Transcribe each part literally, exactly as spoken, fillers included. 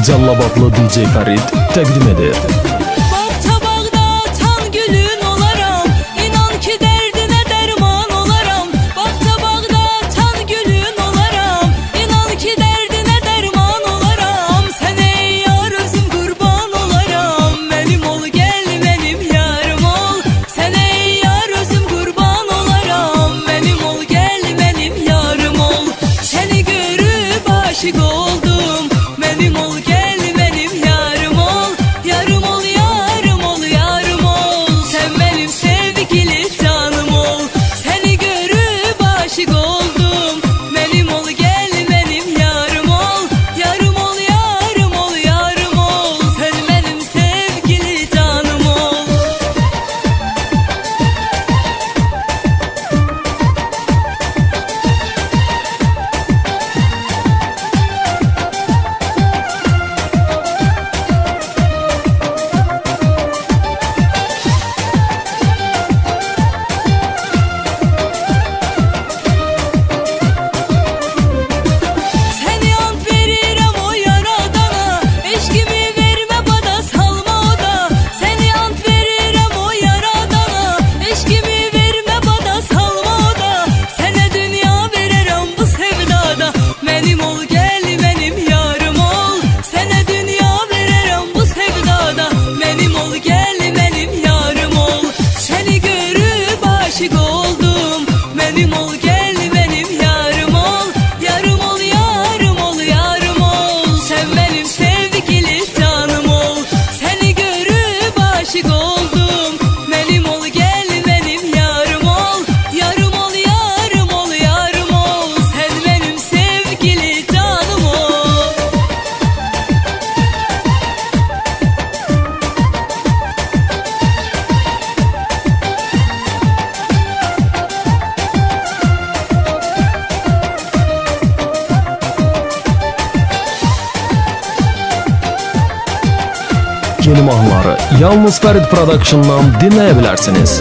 Cəllabadlı D J Farid təqdim edir. Yeni mahnıları yalnız Farid Production'dan dinləyə bilərsiniz.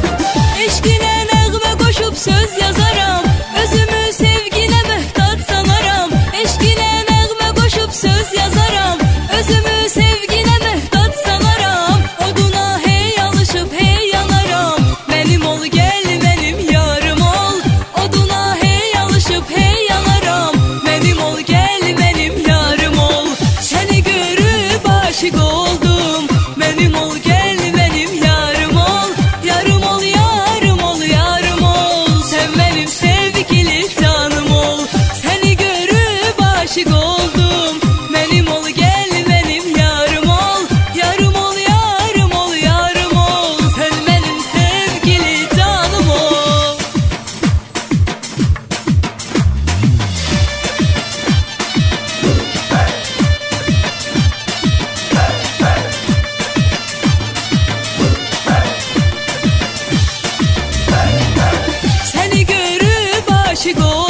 Eşqinə nəğmə qoşub söz yazaram, özümü sevginə möhtac sanaram. Eşqinə nəğmə qoşub söz yazaram, özümü sevginə möhtac sanaram. Oduna hey alışıb hey yanaram, mənim ol gəl mənim yarım ol. Oduna hey alışıb hey yanaram, mənim ol gəl mənim yarım ol. Səni görüb aşiq oldum, mənim ol gəl mənim yarım ol. Yarım ol yarım ol yarım ol, sən mənim sevgili canım ol. Səni görüb aşiq oldum, mənim ol gəl mənim yarım ol. Yarım ol yarım ol yarım ol, sən mənim sevgili canım ol. Səni görüb aşiq oldum.